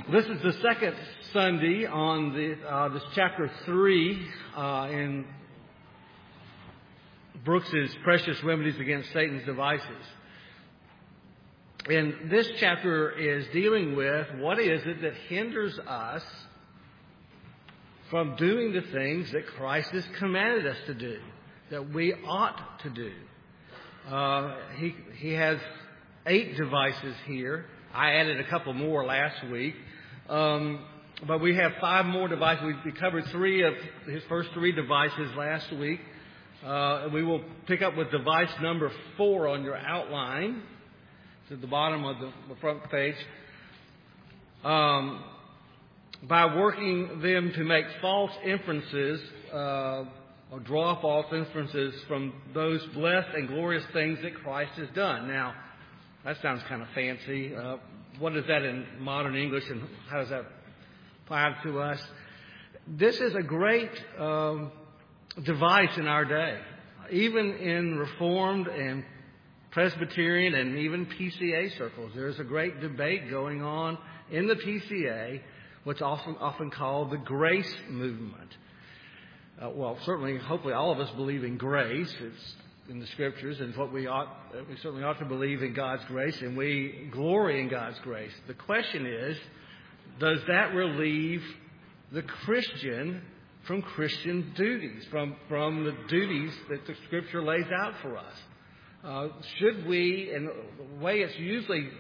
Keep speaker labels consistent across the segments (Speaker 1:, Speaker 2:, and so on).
Speaker 1: This is the second Sunday on this chapter 3 in Brooks's Precious Remedies Against Satan's Devices. And this chapter is dealing with what is it that hinders us from doing the things that Christ has commanded us to do, that we ought to do. He has 8 devices here. I added a couple more last week. But we have 5 more devices. We covered 3 of his first 3 devices last week. We will pick up with device number 4 on your outline. It's at the bottom of the front page. By working them to make false inferences, or draw false inferences from those blessed and glorious things that Christ has done. Now, that sounds kind of fancy. What is that in modern English, and how does that apply to us? This is a great device in our day. Even in Reformed and Presbyterian and even PCA circles, there's a great debate going on in the PCA, what's often called the grace movement. Certainly, hopefully all of us believe in grace. It's in the Scriptures, and we certainly ought to believe in God's grace, and we glory in God's grace. The question is, does that relieve the Christian from Christian duties, from the duties that the Scripture lays out for us? Should we, and the way it's usually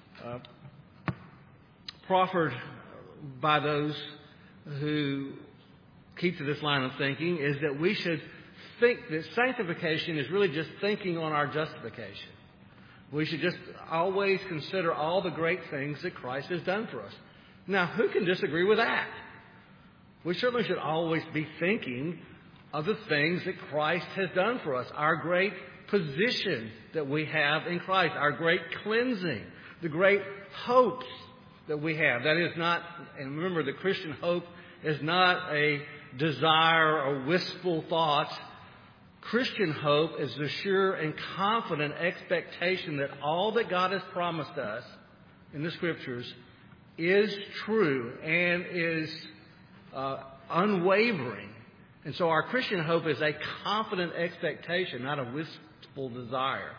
Speaker 1: proffered by those who keep to this line of thinking, is that we should think that sanctification is really just thinking on our justification. We should just always consider all the great things that Christ has done for us. Now, who can disagree with that? We certainly should always be thinking of the things that Christ has done for us, our great position that we have in Christ, our great cleansing, the great hopes that we have. That is not, and remember, the Christian hope is not a desire or wistful thoughts. Christian hope is the sure and confident expectation that all that God has promised us in the Scriptures is true and is unwavering. And so our Christian hope is a confident expectation, not a wistful desire.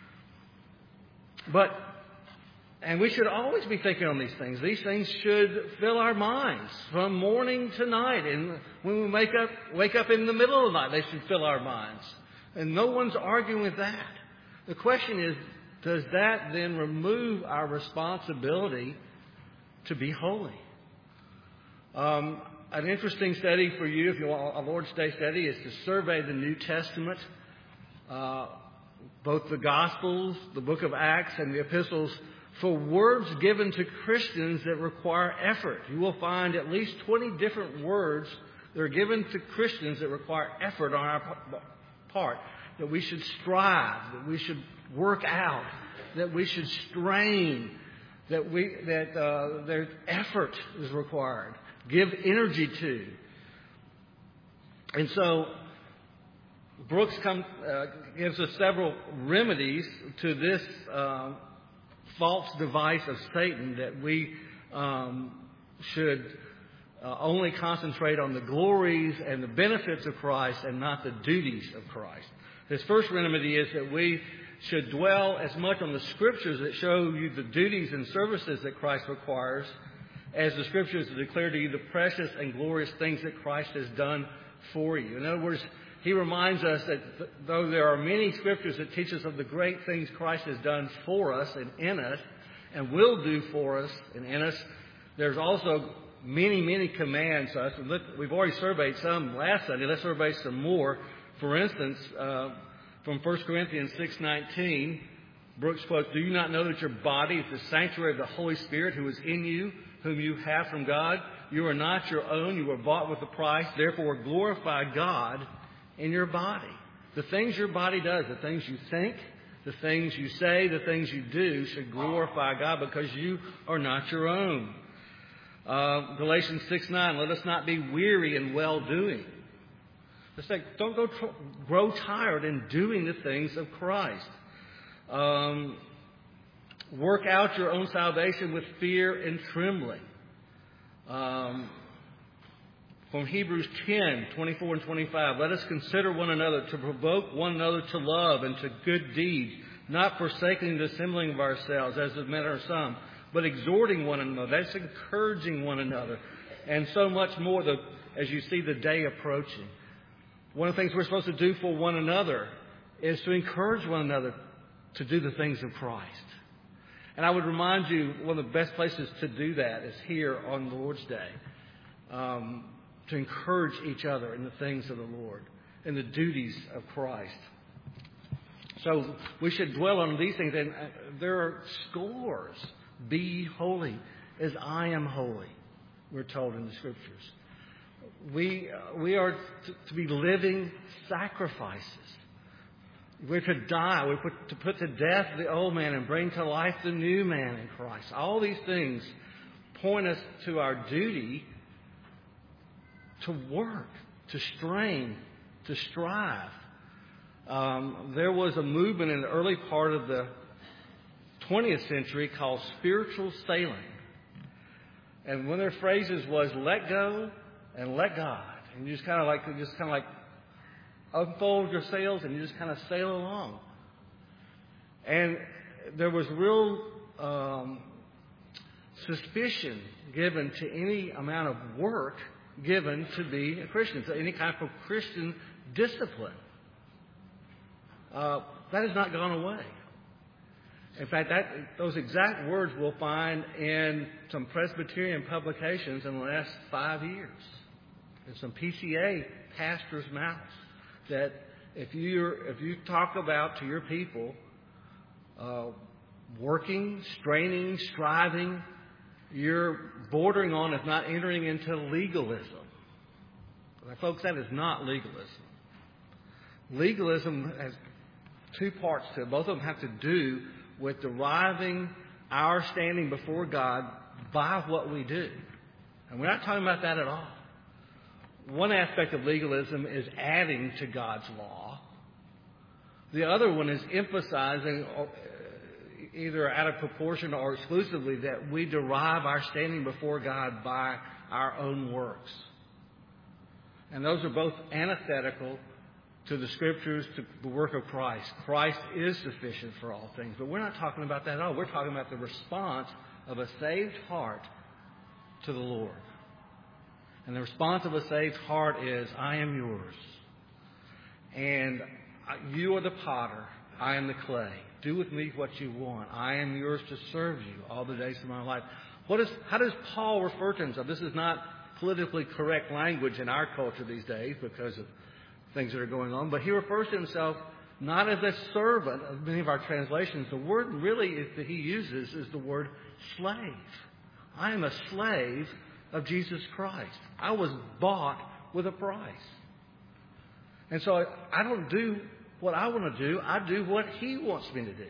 Speaker 1: And we should always be thinking on these things. These things should fill our minds from morning to night. And when we wake up in the middle of the night, they should fill our minds. And no one's arguing with that. The question is, does that then remove our responsibility to be holy? An interesting study for you, if you want a Lord's Day study, is to survey the New Testament, both the Gospels, the book of Acts, and the epistles, for words given to Christians that require effort. You will find at least 20 different words that are given to Christians that require effort on our part, that we should strive, that we should work out, that we should strain, that there's effort is required, give energy to. And so Brooks gives us several remedies to this false device of Satan, that we should only concentrate on the glories and the benefits of Christ and not the duties of Christ. His first remedy is that we should dwell as much on the Scriptures that show you the duties and services that Christ requires as the Scriptures that declare to you the precious and glorious things that Christ has done for you. In other words, he reminds us that though there are many Scriptures that teach us of the great things Christ has done for us and in us and will do for us and in us, there's also many, many commands to us. And we've already surveyed some last Sunday. Let's survey some more. For instance, from 1 Corinthians 6:19, Brooks quotes, "Do you not know that your body is the sanctuary of the Holy Spirit who is in you, whom you have from God? You are not your own. You were bought with a price. Therefore, glorify God in your body." The things your body does, the things you think, the things you say, the things you do should glorify God because you are not your own. Galatians 6:9, "Let us not be weary in well-doing." Let's say, don't grow tired in doing the things of Christ. Work out your own salvation with fear and trembling. From Hebrews 10:24 and 25, let us consider one another to provoke one another to love and to good deeds, not forsaking the assembling of ourselves, as is the manner of some, but exhorting one another. That's encouraging one another. And so much more as you see the day approaching. One of the things we're supposed to do for one another is to encourage one another to do the things of Christ. And I would remind you, one of the best places to do that is here on the Lord's Day. To encourage each other in the things of the Lord and the duties of Christ. So we should dwell on these things. And there are scores. Be ye holy as I am holy, we're told in the Scriptures. We are to be living sacrifices. We're to die. We're to put to death the old man and bring to life the new man in Christ. All these things point us to our duty to work, to strain, to strive. There was a movement in the early part of the 20th century called spiritual sailing. And one of their phrases was, let go and let God. And you just kind of like unfold your sails and you just kind of sail along. And there was real suspicion given to any amount of work given to be a Christian, so any kind of Christian discipline. That has not gone away. In fact, those exact words we'll find in some Presbyterian publications in the last 5 years. In some PCA pastors' mouths. That if you talk about to your people working, straining, striving, you're bordering on, if not entering into legalism. But folks, that is not legalism. Legalism has two parts to it. Both of them have to do with deriving our standing before God by what we do. And we're not talking about that at all. One aspect of legalism is adding to God's law. The other one is emphasizing, either out of proportion or exclusively, that we derive our standing before God by our own works. And those are both antithetical to the Scriptures, to the work of Christ. Christ is sufficient for all things. But we're not talking about that at all. We're talking about the response of a saved heart to the Lord. And the response of a saved heart is, I am yours. And you are the potter. I am the clay. Do with me what you want. I am yours to serve you all the days of my life. How does Paul refer to himself? This is not politically correct language in our culture these days because of things that are going on. But he refers to himself not as a servant of many of our translations. The word really that he uses is the word slave. I am a slave of Jesus Christ. I was bought with a price. And so I don't do what I want to do. I do what he wants me to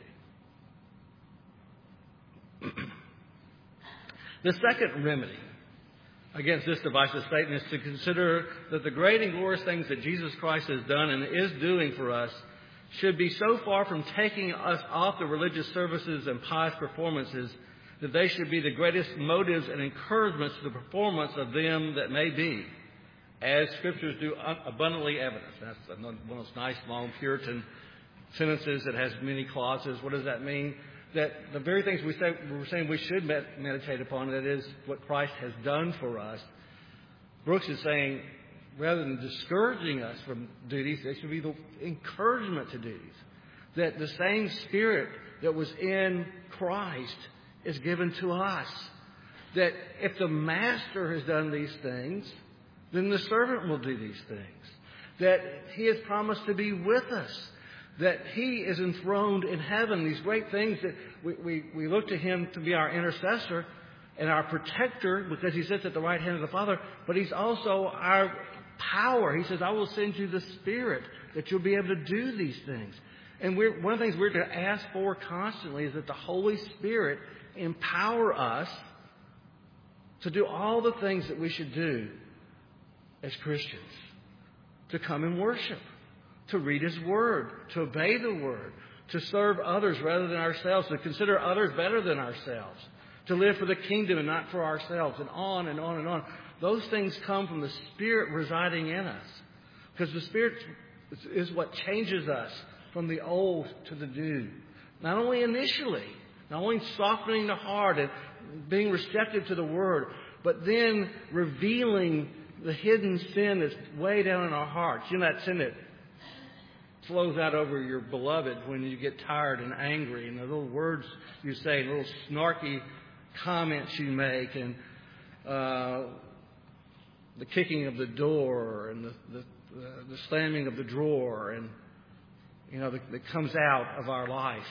Speaker 1: do. The second remedy against this device of Satan is to consider that the great and glorious things that Jesus Christ has done and is doing for us should be so far from taking us off the religious services and pious performances that they should be the greatest motives and encouragements to the performance of them that may be, as Scriptures do abundantly evidence. That's one of those nice, long Puritan sentences that has many clauses. What does that mean? That the very things we're saying we should meditate upon, that is what Christ has done for us. Brooks is saying, rather than discouraging us from duties, they should be the encouragement to duties. That the same Spirit that was in Christ is given to us. That if the Master has done these things, then the servant will do these things. That He has promised to be with us. That He is enthroned in heaven. These great things that we look to Him to be our intercessor and our protector because He sits at the right hand of the Father. But He's also our power. He says, I will send you the Spirit that you'll be able to do these things. And one of the things we're to ask for constantly is that the Holy Spirit empower us to do all the things that we should do as Christians. To come and worship. To read His Word, to obey the Word, to serve others rather than ourselves, to consider others better than ourselves, to live for the kingdom and not for ourselves, and on and on and on. Those things come from the Spirit residing in us. Because the Spirit is what changes us from the old to the new. Not only initially, not only softening the heart and being receptive to the Word, but then revealing the hidden sin that's way down in our hearts. You know, that sin that flows out over your beloved when you get tired and angry, and the little words you say, little snarky comments you make, and the kicking of the door, and the slamming of the drawer, and that comes out of our life.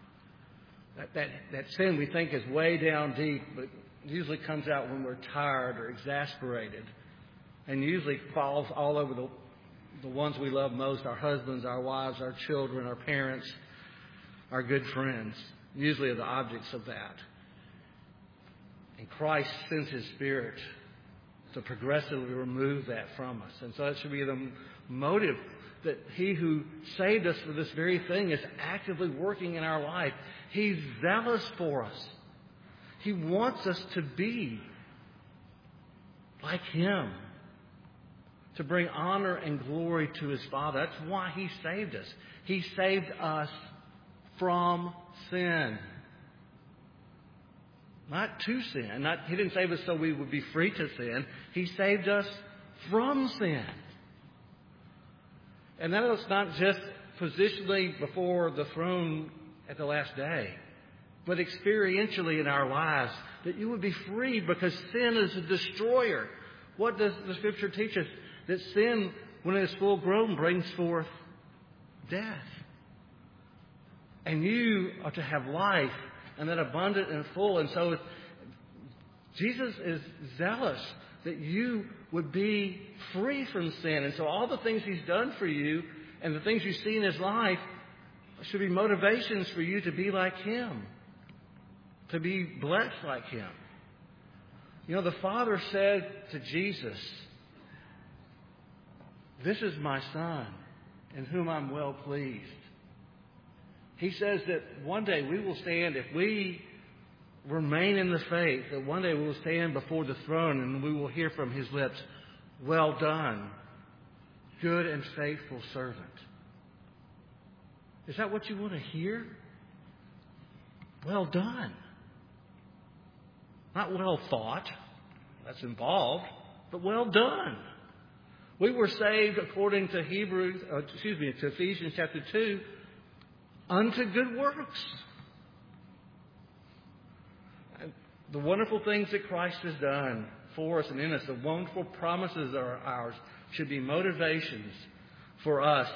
Speaker 1: That sin we think is way down deep, but usually comes out when we're tired or exasperated, and usually falls all over the ones we love most: our husbands, our wives, our children, our parents, our good friends. Usually are the objects of that. And Christ sends His Spirit to progressively remove that from us. And so that should be the motive, that He who saved us for this very thing is actively working in our life. He's zealous for us. He wants us to be like Him, to bring honor and glory to His Father. That's why He saved us. He saved us from sin. Not to sin. He didn't save us so we would be free to sin. He saved us from sin. And that is not just positionally before the throne at the last day, but experientially in our lives, that you would be freed, because sin is a destroyer. What does the Scripture teach us? That sin, when it is full grown, brings forth death. And you are to have life, and that abundant and full. And so Jesus is zealous that you would be free from sin. And so all the things He's done for you and the things you see in His life should be motivations for you to be like Him, to be blessed like Him. The Father said to Jesus, "This is my Son, in whom I'm well pleased." He says that one day we will stand, if we remain in the faith, that one day we will stand before the throne and we will hear from His lips, "Well done, good and faithful servant." Is that what you want to hear? Well done. Not well thought. That's involved. But well done. We were saved according to Ephesians chapter 2, unto good works. And the wonderful things that Christ has done for us and in us, the wonderful promises that are ours, should be motivations for us.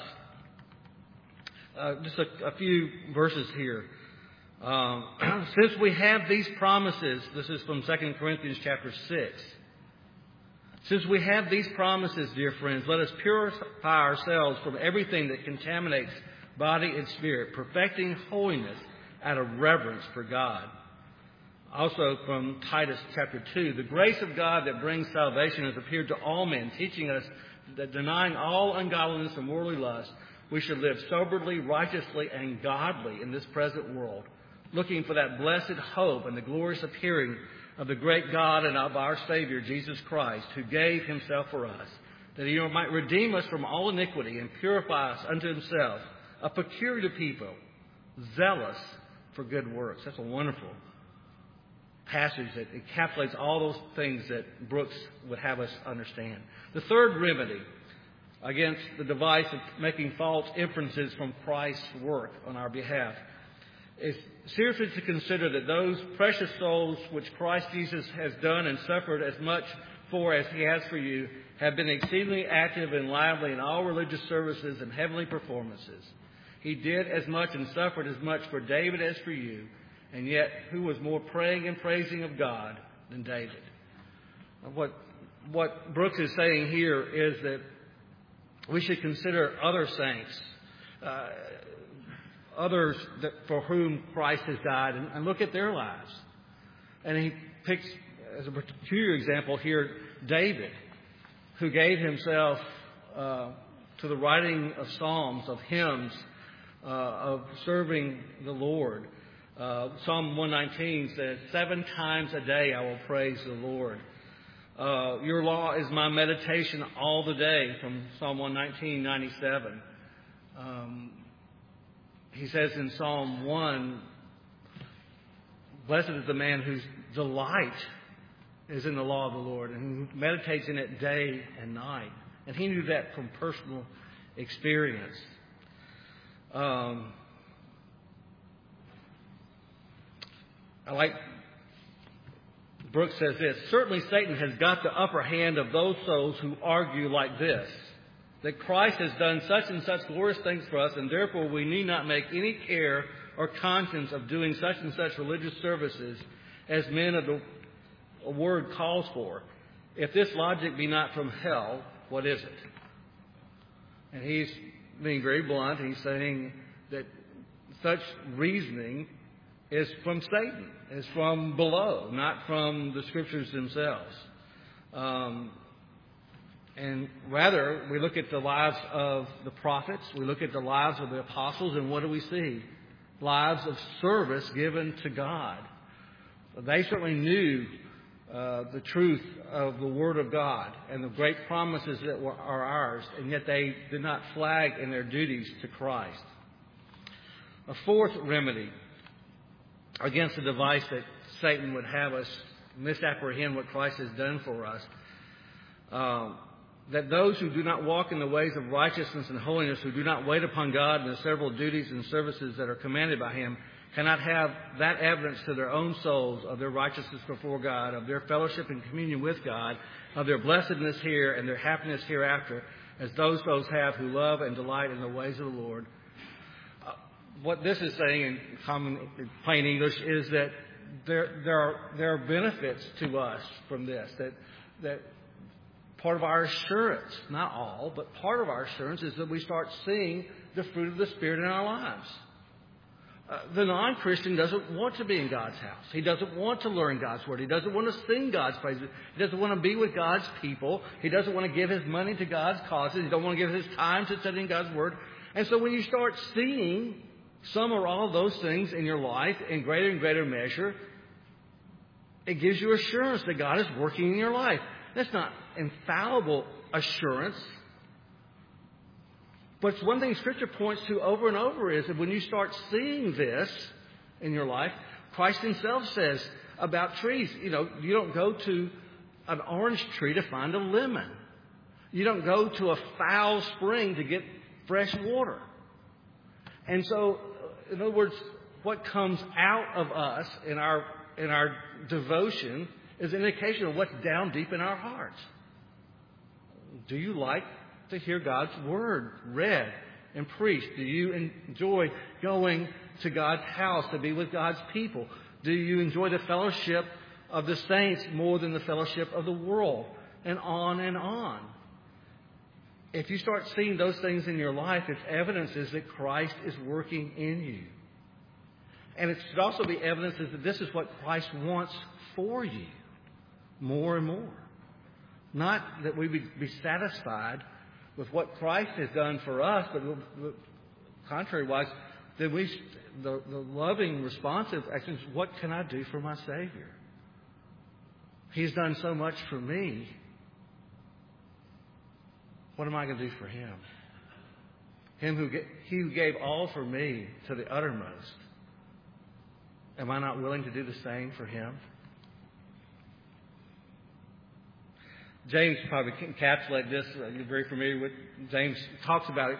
Speaker 1: Just a few verses here. Since we have these promises, this is from 2 Corinthians chapter 6. Since we have these promises, dear friends, let us purify ourselves from everything that contaminates body and spirit, perfecting holiness out of reverence for God. Also from Titus chapter 2, the grace of God that brings salvation has appeared to all men, teaching us that denying all ungodliness and worldly lust, we should live soberly, righteously, and godly in this present world, looking for that blessed hope and the glorious appearing of the great God and of our Savior, Jesus Christ, who gave Himself for us, that He might redeem us from all iniquity and purify us unto Himself, a peculiar people, zealous for good works. That's a wonderful passage that encapsulates all those things that Brooks would have us understand. The third remedy against the device of making false inferences from Christ's work on our behalf is seriously to consider that those precious souls which Christ Jesus has done and suffered as much for as He has for you have been exceedingly active and lively in all religious services and heavenly performances. He did as much and suffered as much for David as for you, and yet who was more praying and praising of God than David? What Brooks is saying here is that we should consider other saints, others for whom Christ has died, and look at their lives. And he picks, as a peculiar example here, David, who gave himself to the writing of psalms, of hymns, of serving the Lord. Psalm 119 says, 7 times a day I will praise the Lord. Your law is my meditation all the day, from Psalm 119:97. He says in Psalm 1, blessed is the man whose delight is in the law of the Lord and who meditates in it day and night. And he knew that from personal experience. Brooks says this, certainly Satan has got the upper hand of those souls who argue like this, that Christ has done such and such glorious things for us, and therefore we need not make any care or conscience of doing such and such religious services as men of the Word calls for. If this logic be not from hell, what is it? And he's being very blunt. He's saying that such reasoning is from Satan, is from below, not from the Scriptures themselves. And rather, we look at the lives of the prophets, we look at the lives of the apostles, and what do we see? Lives of service given to God. They certainly knew the truth of the Word of God and the great promises that are ours, and yet they did not flag in their duties to Christ. A fourth remedy against the device that Satan would have us misapprehend what Christ has done for us, that those who do not walk in the ways of righteousness and holiness, who do not wait upon God in the several duties and services that are commanded by Him, cannot have that evidence to their own souls of their righteousness before God, of their fellowship and communion with God, of their blessedness here and their happiness hereafter, as those have who love and delight in the ways of the Lord. What this is saying in plain English is that there are benefits to us from this, that part of our assurance, not all, but part of our assurance is that we start seeing the fruit of the Spirit in our lives. The non-Christian doesn't want to be in God's house. He doesn't want to learn God's Word. He doesn't want to sing God's praises. He doesn't want to be with God's people. He doesn't want to give his money to God's causes. He doesn't want to give his time to studying God's Word. And so when you start seeing some or all of those things in your life in greater and greater measure, it gives you assurance that God is working in your life. That's not infallible assurance. But it's one thing Scripture points to over and over is that when you start seeing this in your life, Christ Himself says about trees, you don't go to an orange tree to find a lemon. You don't go to a foul spring to get fresh water. And so, in other words, what comes out of us in our devotion is an indication of what's down deep in our hearts. Do you like to hear God's Word read and preached? Do you enjoy going to God's house to be with God's people? Do you enjoy the fellowship of the saints more than the fellowship of the world? And on and on. If you start seeing those things in your life, it's evidences that Christ is working in you. And it should also be evidences that this is what Christ wants for you more and more. Not that we be satisfied with what Christ has done for us, but contrary-wise, that the loving, responsive actions, what can I do for my Savior? He's done so much for me. What am I going to do for Him? He who gave all for me to the uttermost. Am I not willing to do the same for Him? James probably encapsulated this. You're very familiar with James. Talks about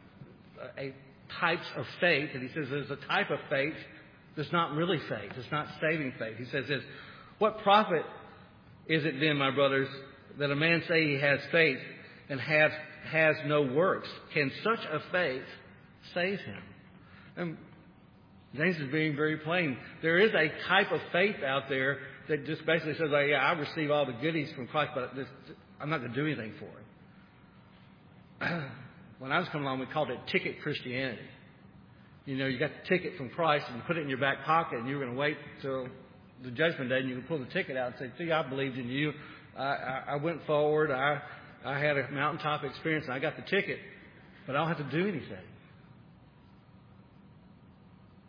Speaker 1: types of faith, and he says there's a type of faith that's not really faith. It's not saving faith. He says this: what profit is it then, my brothers, that a man say he has faith and has no works? Can such a faith save him? And James is being very plain. There is a type of faith out there that just basically says, oh, yeah, I receive all the goodies from Christ, but I'm not going to do anything for Him. When I was coming along, we called it ticket Christianity. You got the ticket from Christ and you put it in your back pocket, and you were going to wait till the judgment day, and you could pull the ticket out and say, see, I believed in you. I went forward. I had a mountaintop experience, and I got the ticket, but I don't have to do anything.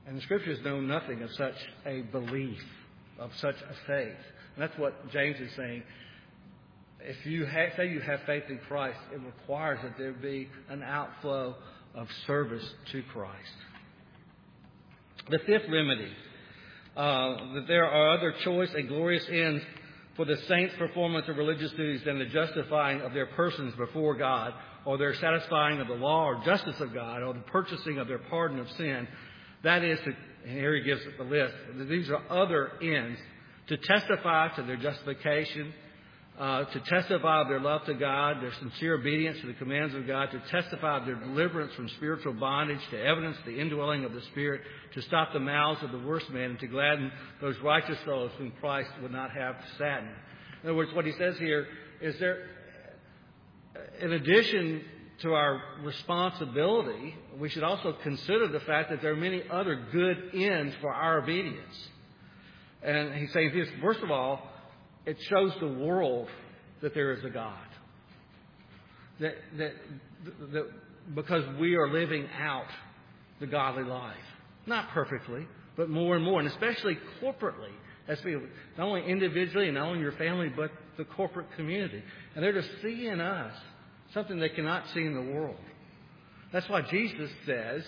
Speaker 1: And the Scriptures know nothing of such a belief, of such a faith. And that's what James is saying. If you say you have faith in Christ, it requires that there be an outflow of service to Christ. The fifth remedy, that there are other choice and glorious ends for the saints' performance of religious duties than the justifying of their persons before God, or their satisfying of the law or justice of God, or the purchasing of their pardon of sin. That is, and here he gives the list, these are other ends, to testify to their justification, to testify of their love to God, their sincere obedience to the commands of God, to testify of their deliverance from spiritual bondage, to evidence the indwelling of the Spirit, to stop the mouths of the worst men, and to gladden those righteous souls whom Christ would not have to sadden. In other words, what he says here is there, in addition to our responsibility, we should also consider the fact that there are many other good ends for our obedience. And he's saying this, first of all, it shows the world that there is a God. That because we are living out the godly life. Not perfectly, but more and more, and especially corporately. As we, not only individually and not only your family, but the corporate community. And they're to see in us something they cannot see in the world. That's why Jesus says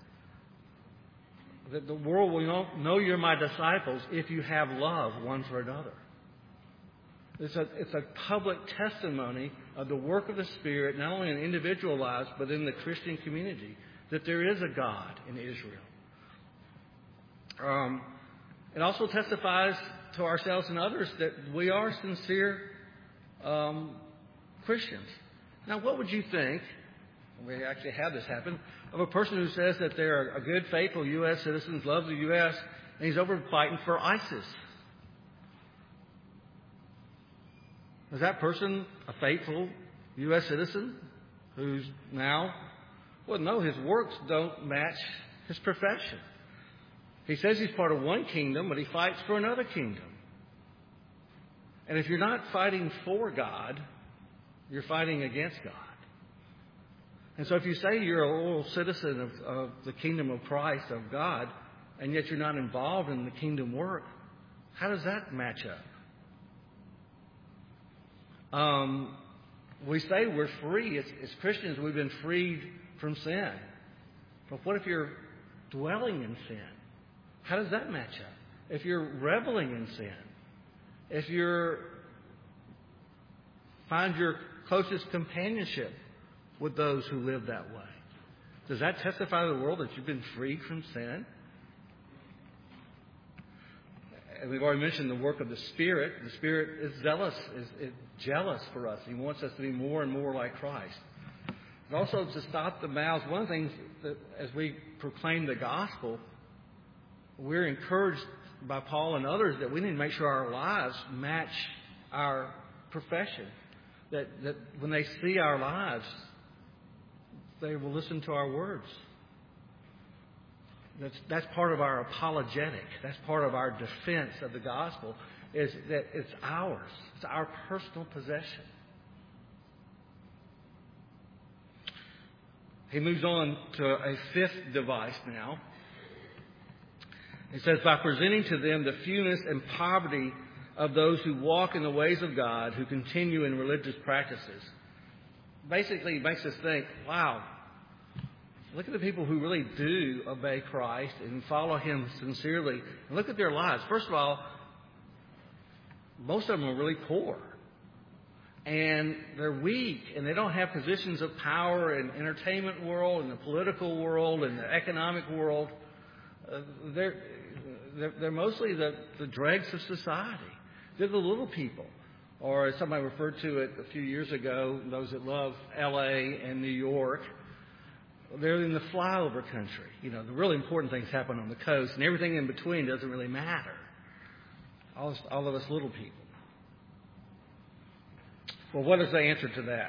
Speaker 1: that the world will know you're my disciples if you have love one for another. It's a public testimony of the work of the Spirit, not only in individual lives, but in the Christian community, that there is a God in Israel. It also testifies to ourselves and others that we are sincere Christians. Now, what would you think, we actually have this happen, of a person who says that they're a good, faithful U.S. citizen, loves the U.S., and he's over fighting for ISIS? Is that person a faithful U.S. citizen who's now... Well, no, his works don't match his profession. He says he's part of one kingdom, but he fights for another kingdom. And if you're not fighting for God, you're fighting against God. And so if you say you're a loyal citizen of the kingdom of Christ, of God, and yet you're not involved in the kingdom work, how does that match up? We say we're free. As Christians, we've been freed from sin. But what if you're dwelling in sin? How does that match up? If you're reveling in sin, if you find your closest companionship with those who live that way, does that testify to the world that you've been freed from sin? And we've already mentioned the work of the Spirit. The Spirit is jealous for us. He wants us to be more and more like Christ. And also to stop the mouths. One of the things that as we proclaim the gospel, we're encouraged by Paul and others that we need to make sure our lives match our profession. That when they see our lives, they will listen to our words. That's part of our apologetic. That's part of our defense of the gospel, is that it's ours. It's our personal possession. He moves on to a fifth device now. He says, by presenting to them the fewness and poverty of those who walk in the ways of God, who continue in religious practices. Basically, it makes us think, wow, look at the people who really do obey Christ and follow Him sincerely. And look at their lives. First of all, most of them are really poor. And they're weak, and they don't have positions of power in the entertainment world, in the political world, in the economic world. They're mostly the dregs of society. They're the little people. Or as somebody referred to it a few years ago, those that love L.A. and New York, they're in the flyover country. You know, the really important things happen on the coast, and everything in between doesn't really matter. All of us little people. Well, what is the answer to that?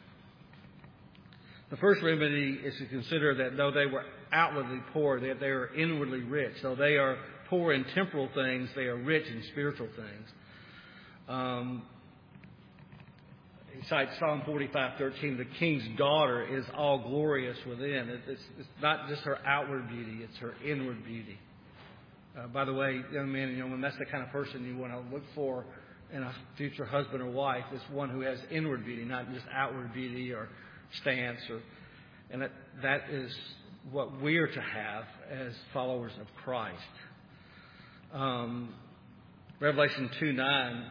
Speaker 1: The first remedy is to consider that though they were outwardly poor, that they are inwardly rich. Though they are poor in temporal things, they are rich in spiritual things. He cites Psalm 45:13. The king's daughter is all glorious within. It's not just her outward beauty; it's her inward beauty. By the way, young men and young women, that's the kind of person you want to look for in a future husband or wife. Is one who has inward beauty, not just outward beauty or stance, and that is what we are to have as followers of Christ. Revelation 2:9,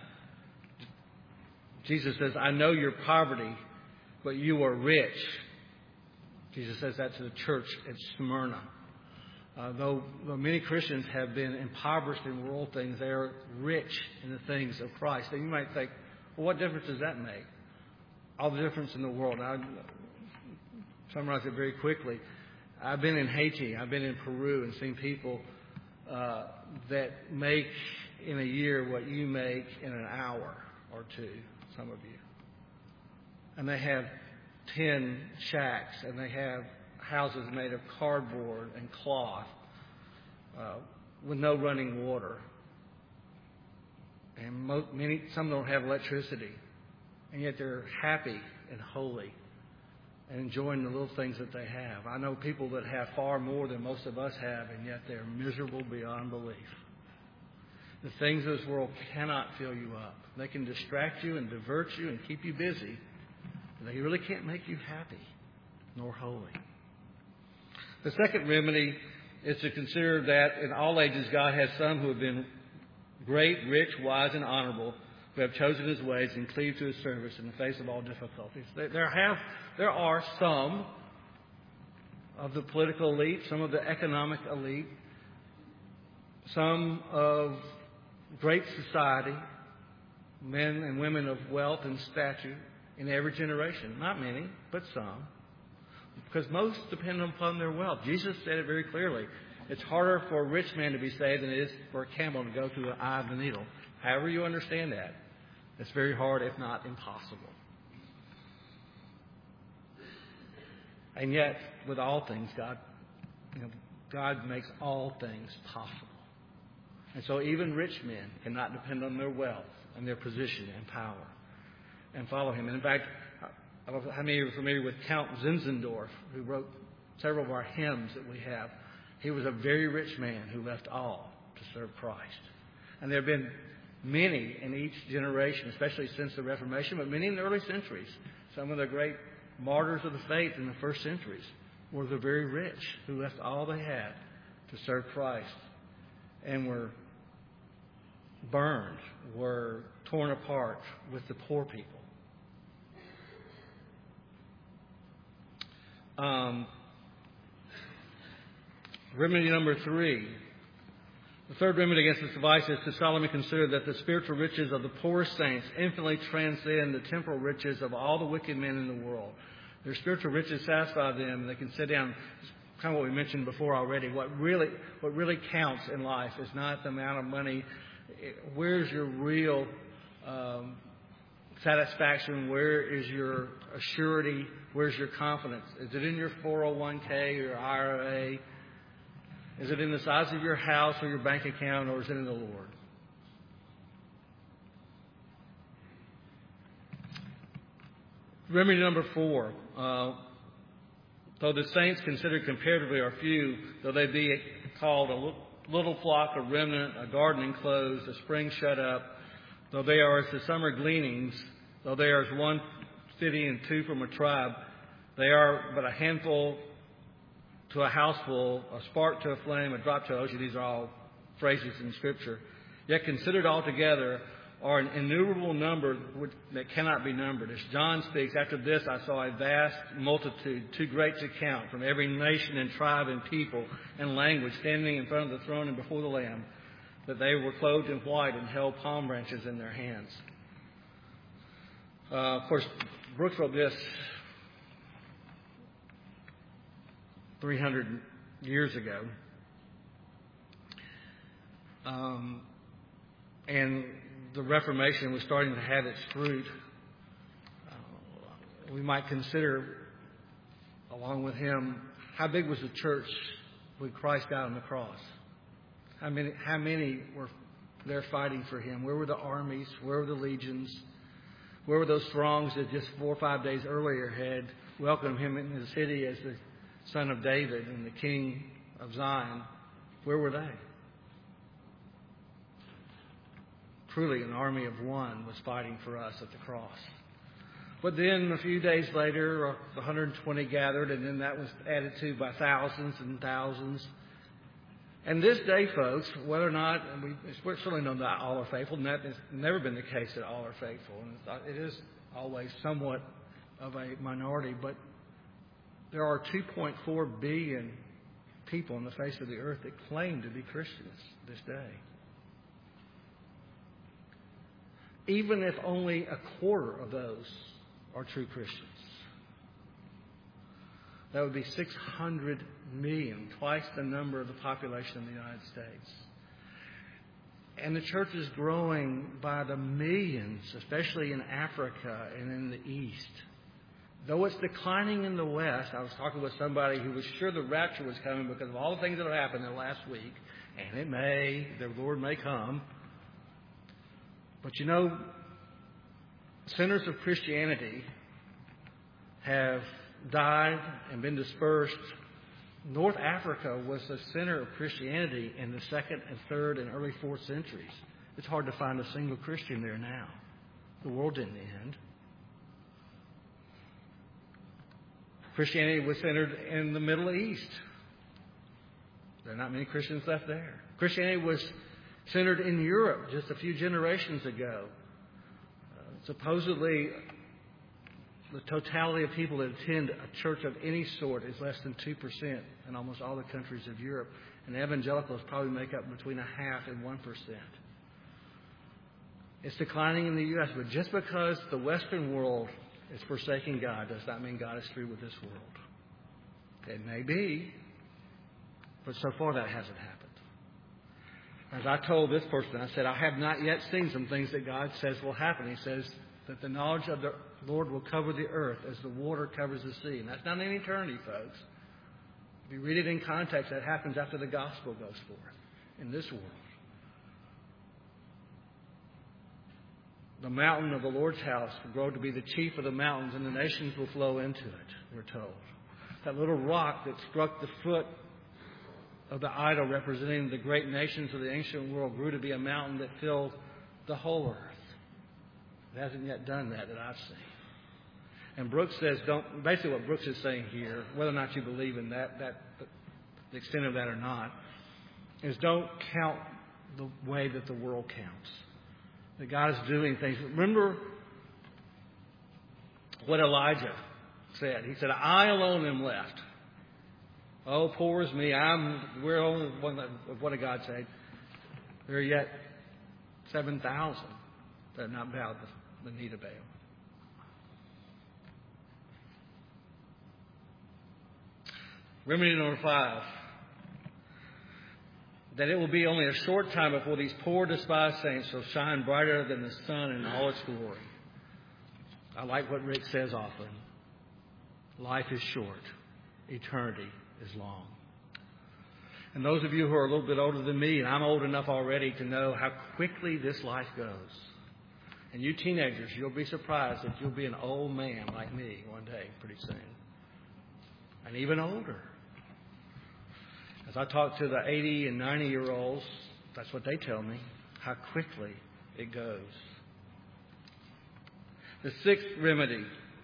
Speaker 1: Jesus says, "I know your poverty, but you are rich." Jesus says that to the church at Smyrna. Though many Christians have been impoverished in world things, they are rich in the things of Christ. And you might think, well, what difference does that make? All the difference in the world. I'll summarize it very quickly. I've been in Haiti, I've been in Peru, and seen people that make in a year what you make in an hour or two, some of you. And they have 10 shacks, and they have houses made of cardboard and cloth with no running water. And some don't have electricity. And yet they're happy and holy and enjoying the little things that they have. I know people that have far more than most of us have, and yet they're miserable beyond belief. The things of this world cannot fill you up. They can distract you and divert you and keep you busy, but they really can't make you happy nor holy. The second remedy is to consider that in all ages God has some who have been great, rich, wise, and honorable, who have chosen His ways and cleaved to His service in the face of all difficulties. There are some of the political elite, some of the economic elite, some of great society, men and women of wealth and stature in every generation. Not many, but some. Because most depend upon their wealth. Jesus said it very clearly. It's harder for a rich man to be saved than it is for a camel to go through the eye of the needle. However you understand that, it's very hard, if not impossible. And yet, with all things, God makes all things possible. And so even rich men cannot depend on their wealth and their position and power and follow Him. And in fact, I don't know how many of you are familiar with Count Zinzendorf, who wrote several of our hymns that we have. He was a very rich man who left all to serve Christ. And there have been many in each generation, especially since the Reformation, but many in the early centuries. Some of the great martyrs of the faith in the first centuries were the very rich who left all they had to serve Christ and were burned, were torn apart with the poor people. Remedy number 3. The third remedy against this device is to solemnly consider that the spiritual riches of the poorest saints infinitely transcend the temporal riches of all the wicked men in the world. Their spiritual riches satisfy them, and they can sit down. Kind of what we mentioned before already. What really counts in life is not the amount of money. Where's your real satisfaction? Where is your assurity? Where's your confidence? Is it in your 401k or your IRA? Is it in the size of your house or your bank account, or is it in the Lord? Remedy number 4. Though the saints considered comparatively are few, though they be called a little flock, a remnant, a garden enclosed, a spring shut up, though they are as the summer gleanings, though they are as one city and two from a tribe, they are but a handful to a houseful, a spark to a flame, a drop to an ocean. These are all phrases in Scripture. Yet considered altogether are an innumerable number that cannot be numbered. As John speaks, after this I saw a vast multitude, too great to count, from every nation and tribe and people and language, standing in front of the throne and before the Lamb, that they were clothed in white and held palm branches in their hands. Of course, Brooks wrote this 300 years ago. And the Reformation was starting to have its fruit. We might consider, along with him, how big was the church when Christ died on the cross? How many were there fighting for him? Where were the armies? Where were the legions? Where were those throngs that just 4 or 5 days earlier had welcomed him into the city as the Son of David and the King of Zion? Where were they? Truly, an army of one was fighting for us at the cross. But then a few days later, 120 gathered, and then that was added to by thousands and thousands. And this day, folks, whether or not, and we certainly know that all are faithful, and that has never been the case that all are faithful. And it is always somewhat of a minority, but there are 2.4 billion people on the face of the earth that claim to be Christians this day. Even if only a quarter of those are true Christians, that would be 600 million, twice the number of the population of the United States. And the church is growing by the millions, especially in Africa and in the East. Though it's declining in the West, I was talking with somebody who was sure the rapture was coming because of all the things that have happened in the last week, and the Lord may come. But you know, centers of Christianity have died and been dispersed. North Africa was the center of Christianity in the 2nd and 3rd and early 4th centuries. It's hard to find a single Christian there now. The world didn't end. Christianity was centered in the Middle East. There are not many Christians left there. Christianity was centered in Europe just a few generations ago. Supposedly, the totality of people that attend a church of any sort is less than 2% in almost all the countries of Europe. And evangelicals probably make up between 0.5% and 1%. It's declining in the U.S., but just because the Western world is forsaking God does not mean God is through with this world. It may be, but so far that hasn't happened. As I told this person, I said, I have not yet seen some things that God says will happen. He says that the knowledge of the Lord will cover the earth as the water covers the sea. And that's not in eternity, folks. If you read it in context, that happens after the gospel goes forth in this world. The mountain of the Lord's house will grow to be the chief of the mountains, and the nations will flow into it, we're told. That little rock that struck the foot of the idol representing the great nations of the ancient world grew to be a mountain that filled the whole earth. It hasn't yet done that I've seen. And Brooks says, basically what Brooks is saying here, whether or not you believe in that the extent of that or not, is don't count the way that the world counts. That God is doing things. Remember what Elijah said. He said, I alone am left. Oh, poor is me. We're only one. What did God say? There are yet 7,000 that have not bowed the knee to Baal. Remedy number 5. That it will be only a short time before these poor, despised saints shall shine brighter than the sun in all its glory. I like what Rick says often. Life is short. Eternity is long. And those of you who are a little bit older than me, and I'm old enough already to know how quickly this life goes. And you teenagers, you'll be surprised that you'll be an old man like me one day, pretty soon. And even older. As I talk to the 80 and 90-year-olds, that's what they tell me, how quickly it goes. The 6th remedy.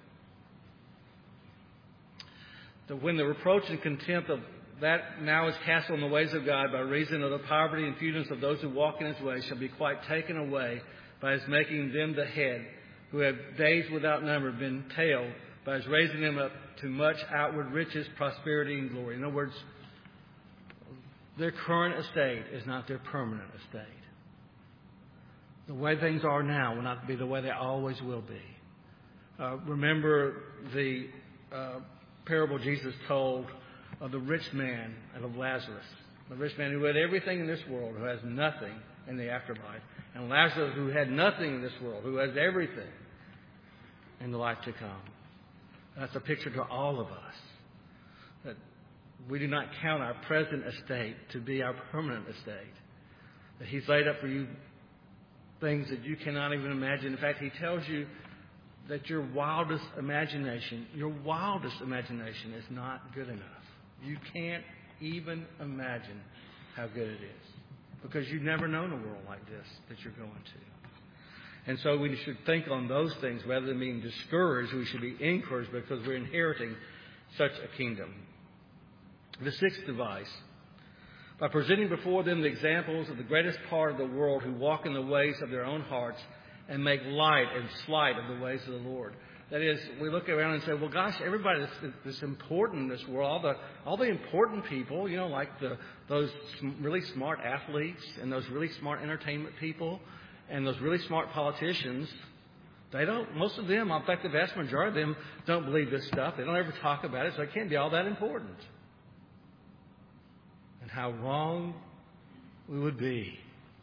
Speaker 1: That when the reproach and contempt of that now is cast on the ways of God by reason of the poverty and fewness of those who walk in His ways shall be quite taken away by His making them the head, who have days without number been tail, by His raising them up to much outward riches, prosperity, and glory. In other words, their current estate is not their permanent estate. The way things are now will not be the way they always will be. Remember the parable Jesus told of the rich man and of Lazarus. The rich man who had everything in this world, who has nothing in the afterlife. And Lazarus who had nothing in this world, who has everything in the life to come. That's a picture to all of us. That we do not count our present estate to be our permanent estate. That He's laid up for you things that you cannot even imagine. In fact, He tells you that your wildest imagination is not good enough. You can't even imagine how good it is, because you've never known a world like this that you're going to. And so we should think on those things rather than being discouraged. We should be encouraged because we're inheriting such a kingdom. The sixth device: by presenting before them the examples of the greatest part of the world who walk in the ways of their own hearts and make light and slight of the ways of the Lord. That is, we look around and say, well, gosh, everybody that's important in this world, all the important people, like those really smart athletes and those really smart entertainment people and those really smart politicians, most of them, in fact, the vast majority of them don't believe this stuff. They don't ever talk about it, so it can't be all that important. And how wrong we would be.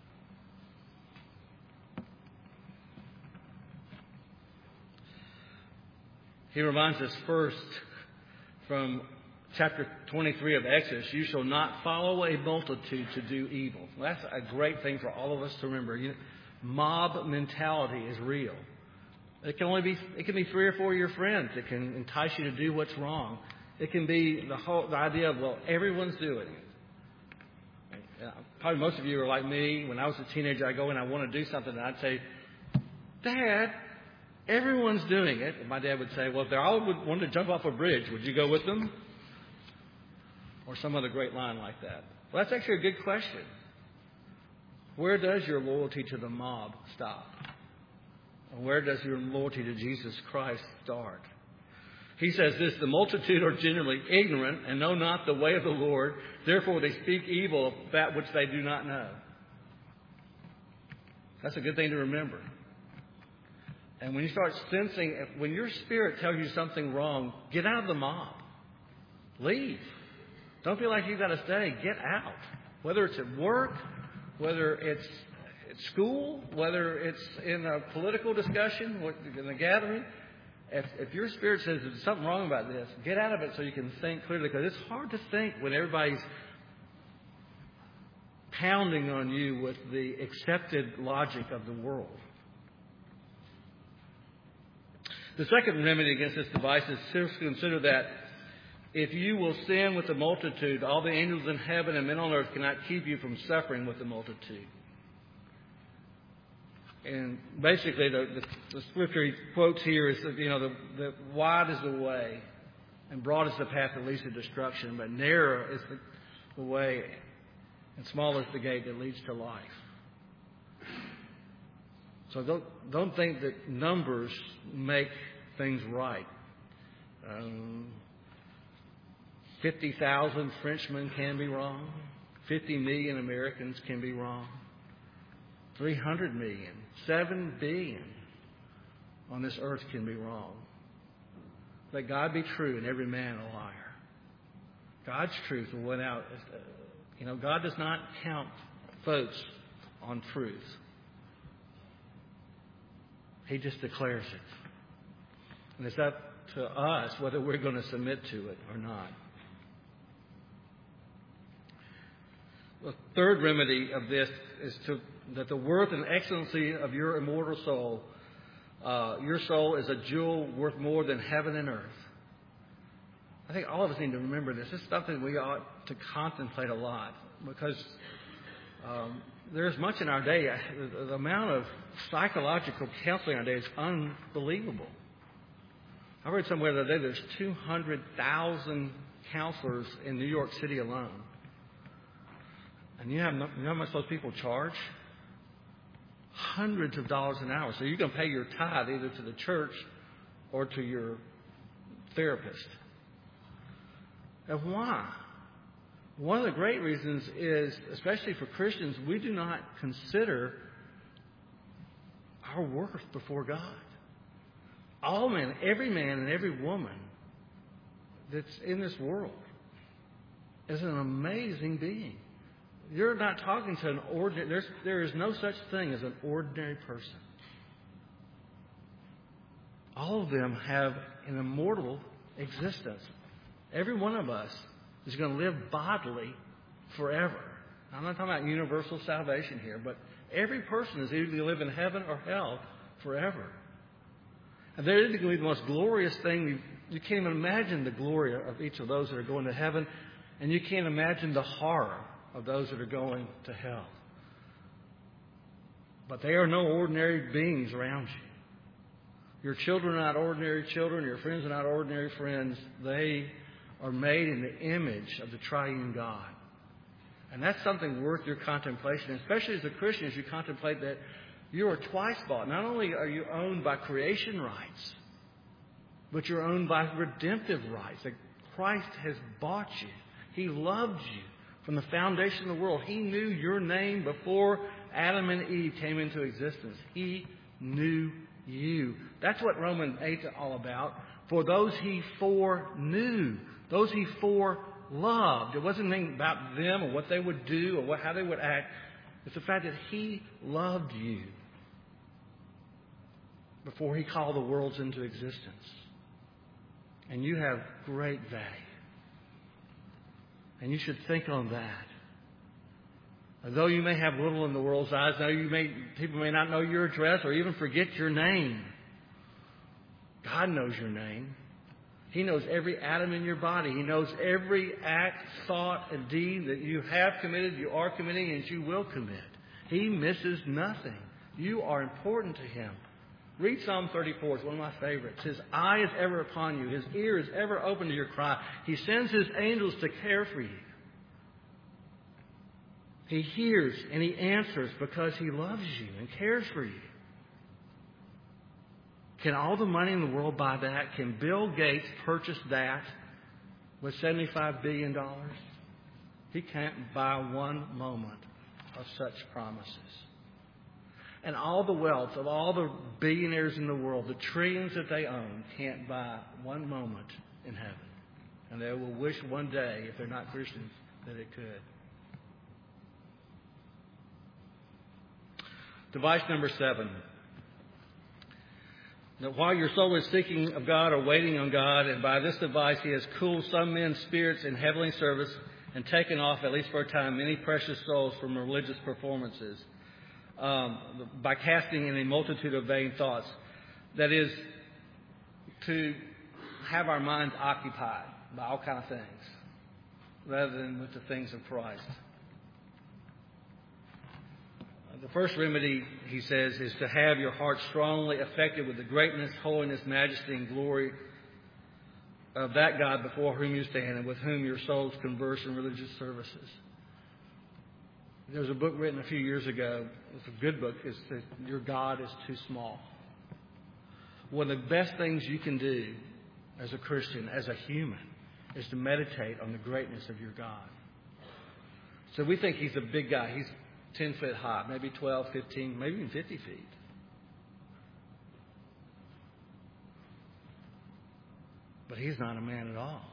Speaker 1: He reminds us first from chapter 23 of Exodus, you shall not follow a multitude to do evil. Well, that's a great thing for all of us to remember. Mob mentality is real. It can be 3 or 4 of your friends that can entice you to do what's wrong. It can be the idea of, well, everyone's doing it. Probably most of you are like me. When I was a teenager, I go and I want to do something, and I'd say, Dad, everyone's doing it. And my dad would say, well, if they all wanted to jump off a bridge, would you go with them? Or some other great line like that. Well, that's actually a good question. Where does your loyalty to the mob stop? And where does your loyalty to Jesus Christ start? He says this: the multitude are generally ignorant and know not the way of the Lord. Therefore they speak evil of that which they do not know. That's a good thing to remember. And when you start sensing, when your spirit tells you something wrong, get out of the mob. Leave. Don't feel like you've got to stay. Get out. Whether it's at work, whether it's at school, whether it's in a political discussion, in a gathering. If your spirit says there's something wrong about this, get out of it so you can think clearly. Because it's hard to think when everybody's pounding on you with the accepted logic of the world. The second remedy against this device is to consider that if you will sin with the multitude, all the angels in heaven and men on earth cannot keep you from suffering with the multitude. And basically, the scripture he quotes here is that, the wide is the way and broad is the path that leads to destruction, but narrow is the way and small is the gate that leads to life. So don't think that numbers make things right. 50,000 Frenchmen can be wrong. 50 million Americans can be wrong. 300 million, 7 billion on this earth can be wrong. Let God be true and every man a liar. God's truth will win out. God does not count votes on truth. He just declares it. And it's up to us whether we're going to submit to it or not. The third remedy of this is that the worth and excellency of your immortal soul, your soul is a jewel worth more than heaven and earth. I think all of us need to remember this. This is something we ought to contemplate a lot, because there's much in our day. The amount of psychological counseling in our day is unbelievable. I read somewhere the other day there's 200,000 counselors in New York City alone. And you know how much those people charge? Hundreds of dollars an hour. So you can pay your tithe either to the church or to your therapist. And why? One of the great reasons is, especially for Christians, we do not consider our worth before God. All men, every man and every woman that's in this world is an amazing being. You're not talking to an ordinary... There is no such thing as an ordinary person. All of them have an immortal existence. Every one of us is going to live bodily forever. I'm not talking about universal salvation here, but every person is either going to live in heaven or hell forever. And they're going to be the most glorious thing. You can't even imagine the glory of each of those that are going to heaven. And you can't imagine the horror of those that are going to hell. But they are no ordinary beings around you. Your children are not ordinary children. Your friends are not ordinary friends. They are made in the image of the triune God. And that's something worth your contemplation, especially as a Christian, as you contemplate that you are twice bought. Not only are you owned by creation rights, but you're owned by redemptive rights. That Christ has bought you. He loved you from the foundation of the world. He knew your name before Adam and Eve came into existence. He knew you. That's what Romans 8 is all about. For those He foreknew, those He foreloved. It wasn't anything about them or what they would do or how they would act. It's the fact that He loved you before He called the worlds into existence. And you have great value. And you should think on that. Though you may have little in the world's eyes, though people may not know your address or even forget your name, God knows your name. He knows every atom in your body. He knows every act, thought, and deed that you have committed, you are committing, and you will commit. He misses nothing. You are important to Him. Read Psalm 34. It's one of my favorites. His eye is ever upon you. His ear is ever open to your cry. He sends His angels to care for you. He hears and He answers because He loves you and cares for you. Can all the money in the world buy that? Can Bill Gates purchase that with $75 billion? He can't buy one moment of such promises. And all the wealth of all the billionaires in the world, the trillions that they own, can't buy one moment in heaven. And they will wish one day, if they're not Christians, that it could. Device number 7. That while your soul is seeking of God or waiting on God, and by this device He has cooled some men's spirits in heavenly service and taken off, at least for a time, many precious souls from religious performances by casting in a multitude of vain thoughts. That is, to have our minds occupied by all kinds of things rather than with the things of Christ. The first remedy, he says, is to have your heart strongly affected with the greatness, holiness, majesty, and glory of that God before whom you stand and with whom your souls converse in religious services. There was a book written a few years ago. It's a good book. It's that Your God is Too Small. One of the best things you can do as a Christian, as a human, is to meditate on the greatness of your God. So we think He's a big guy. He's 10 feet high, maybe 12, 15, maybe even 50 feet. But He's not a man at all.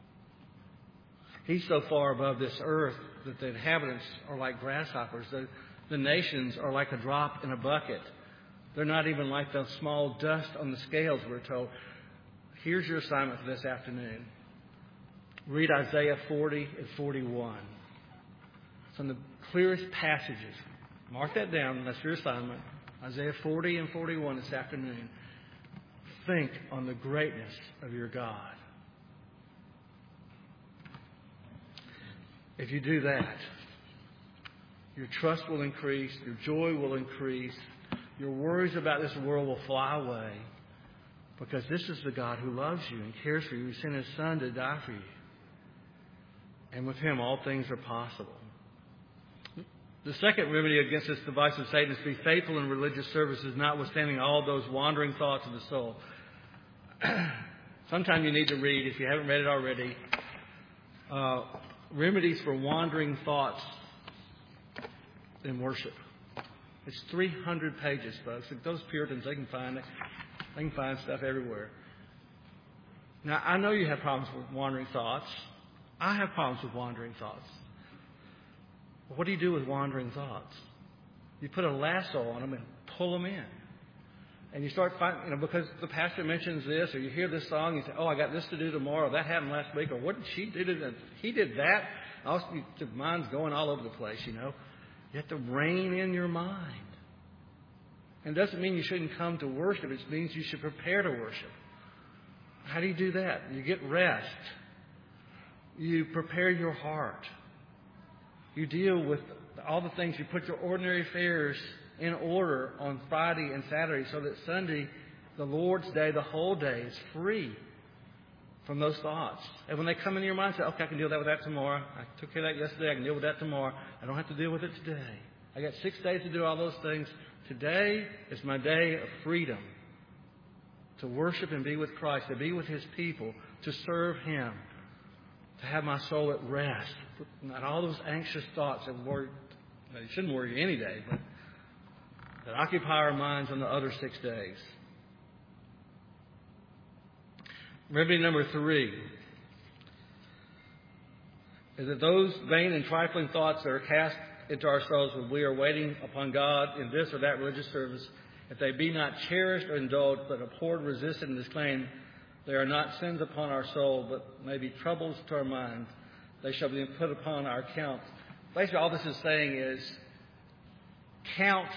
Speaker 1: He's so far above this earth that the inhabitants are like grasshoppers. The nations are like a drop in a bucket. They're not even like the small dust on the scales, we're told. Here's your assignment for this afternoon. Read Isaiah 40 and 41. It's one of the clearest passages. Mark that down. That's your assignment. Isaiah 40 and 41 this afternoon. Think on the greatness of your God. If you do that, your trust will increase, your joy will increase, your worries about this world will fly away, because this is the God who loves you and cares for you, who sent His Son to die for you. And with Him, all things are possible. The second remedy against this device of Satan is to be faithful in religious services, notwithstanding all those wandering thoughts of the soul. Sometime you need to read, if you haven't read it already, Remedies for Wandering Thoughts in Worship. It's 300 pages, folks. Those Puritans, they can find it. They can find stuff everywhere. Now, I know you have problems with wandering thoughts. I have problems with wandering thoughts. What do you do with wandering thoughts? You put a lasso on them and pull them in. And you start finding, because the pastor mentions this, or you hear this song, you say, oh, I got this to do tomorrow. That happened last week. Or what did she do? He did that. Your mind's going all over the place, You have to rein in your mind. And it doesn't mean you shouldn't come to worship. It means you should prepare to worship. How do you do that? You get rest. You prepare your heart. You deal with all the things. You put your ordinary affairs in order on Friday and Saturday so that Sunday, the Lord's Day, the whole day, is free from those thoughts. And when they come into your mind, say, okay, I can deal with that tomorrow. I took care of that yesterday. I can deal with that tomorrow. I don't have to deal with it today. I got 6 days to do all those things. Today is my day of freedom to worship and be with Christ, to be with His people, to serve Him, to have my soul at rest. Not all those anxious thoughts that worry, they shouldn't worry you any day, but that occupy our minds on the other 6 days. Remedy number 3 is that those vain and trifling thoughts that are cast into our souls when we are waiting upon God in this or that religious service, if they be not cherished or indulged, but abhorred, resisted, and disclaimed, they are not sins upon our soul, but may be troubles to our mind. They shall be put upon our account. Basically, all this is saying is count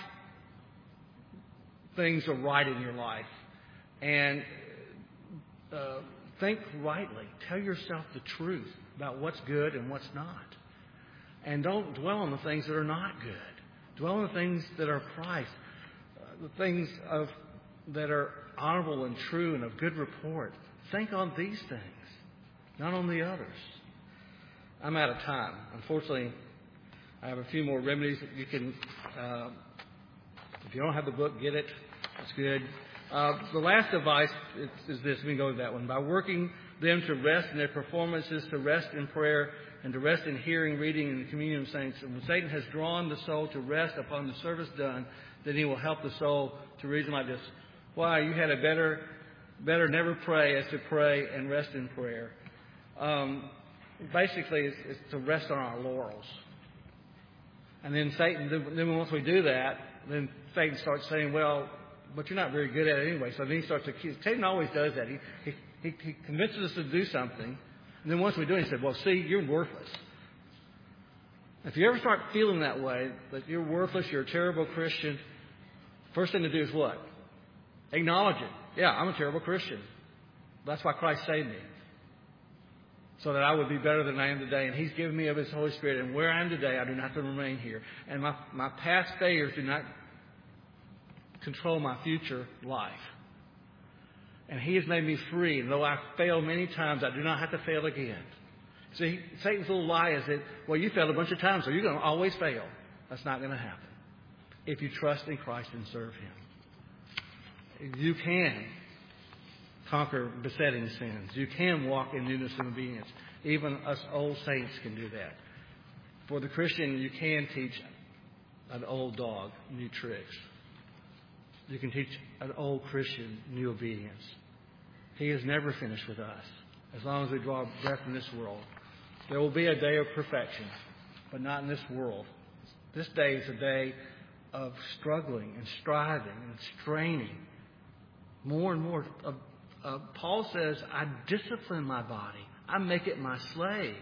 Speaker 1: things right in your life and think rightly. Tell yourself the truth about what's good and what's not. And don't dwell on the things that are not good. Dwell on the things that are Christ, the things that are honorable and true and of good report. Think on these things, not on the others. I'm out of time. Unfortunately, I have a few more remedies that you can, if you don't have the book, get it. It's good. The last advice is this. We can go with that one. By working them to rest in their performances, to rest in prayer, and to rest in hearing, reading, and the communion of saints. And when Satan has drawn the soul to rest upon the service done, then he will help the soul to reason like this. Why? You had a better never pray as to pray and rest in prayer. Basically, it's to rest on our laurels. And then then once we do that, then Satan starts saying, well, but you're not very good at it anyway. So then he starts to accuse. Satan always does that. He convinces us to do something. And then once we do it, he said, well, see, you're worthless. If you ever start feeling that way, that you're worthless, you're a terrible Christian, first thing to do is what? Acknowledge it. Yeah, I'm a terrible Christian. That's why Christ saved me. So that I would be better than I am today. And He's given me of His Holy Spirit. And where I am today, I do not have to remain here. And my past failures do not control my future life. And He has made me free. And though I failed many times, I do not have to fail again. See, Satan's little lie is that, well, you failed a bunch of times, so you're going to always fail. That's not going to happen if you trust in Christ and serve Him. You can conquer besetting sins. You can walk in newness and obedience. Even us old saints can do that. For the Christian, you can teach an old dog new tricks. You can teach an old Christian new obedience. He is never finished with us as long as we draw breath in this world. There will be a day of perfection, but not in this world. This day is a day of struggling and striving and straining. More and more. Paul says, I discipline my body. I make it my slave.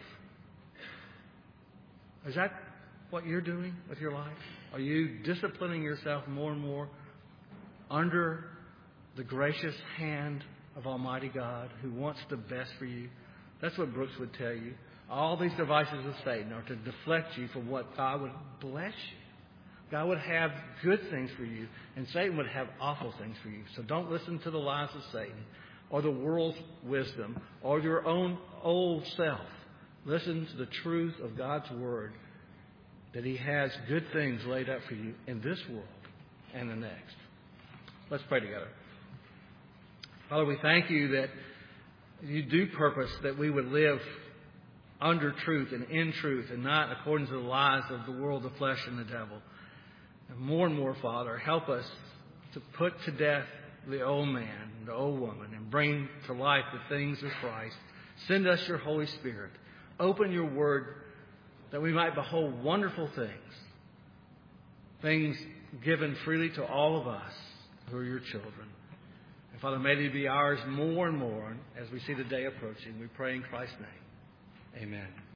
Speaker 1: Is that what you're doing with your life? Are you disciplining yourself more and more under the gracious hand of Almighty God who wants the best for you? That's what Brooks would tell you. All these devices of Satan are to deflect you from what God would bless you. God would have good things for you, and Satan would have awful things for you. So don't listen to the lies of Satan or the world's wisdom or your own old self. Listen to the truth of God's Word, that He has good things laid up for you in this world and the next. Let's pray together. Father, we thank You that You do purpose that we would live under truth and in truth and not according to the lies of the world, the flesh, and the devil. And more, Father, help us to put to death the old man, the old woman, and bring to life the things of Christ. Send us Your Holy Spirit. Open Your Word that we might behold wonderful things given freely to all of us who are Your children. And Father, may they be ours more and more as we see the day approaching. We pray in Christ's name. Amen.